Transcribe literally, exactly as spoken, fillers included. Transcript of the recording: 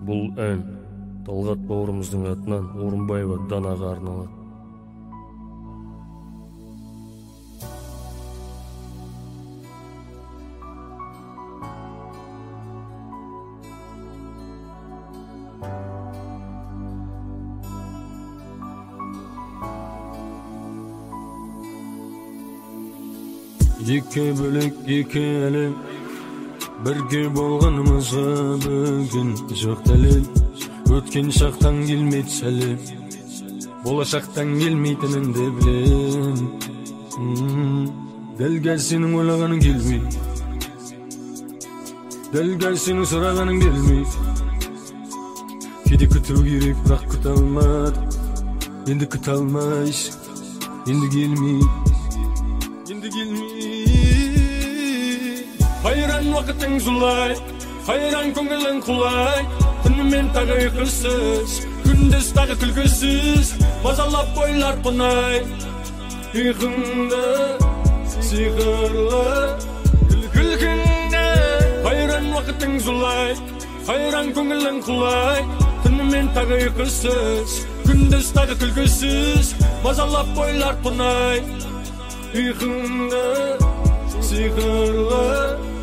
Бул ән Талгат бауырымыздың атынан Орынбаева Данаға арналат. Эки бөлек эки әлем, бірге болғанымызға бүгін жоқ дәлел. Өткен шақтан келмейді сәлем, болашақтан келмейтінін де білем. Дәл гәл сенің ойлағаның келмей, дәл гәл сенің сұрағаның бермей. Кейде күту керек, бірақ күте алмадым. Енді күте алмайсың, енді келмей, енді келмей. Хайран уақытың зулай, хайран көңілің құлай. Түнімен тағы ұйқысыз, күндіз тағы күлкісіз. Мазалап ойлар пынай, ұйқыңды сиқырлы күлкіңді. Хайран уақытың зулай, хайран көңілің құлай. Түнімен тағы ұйқысыз, күндіз тағы күлкісіз. Мазалап ойлар пынай, ұйқыңды сиқырлы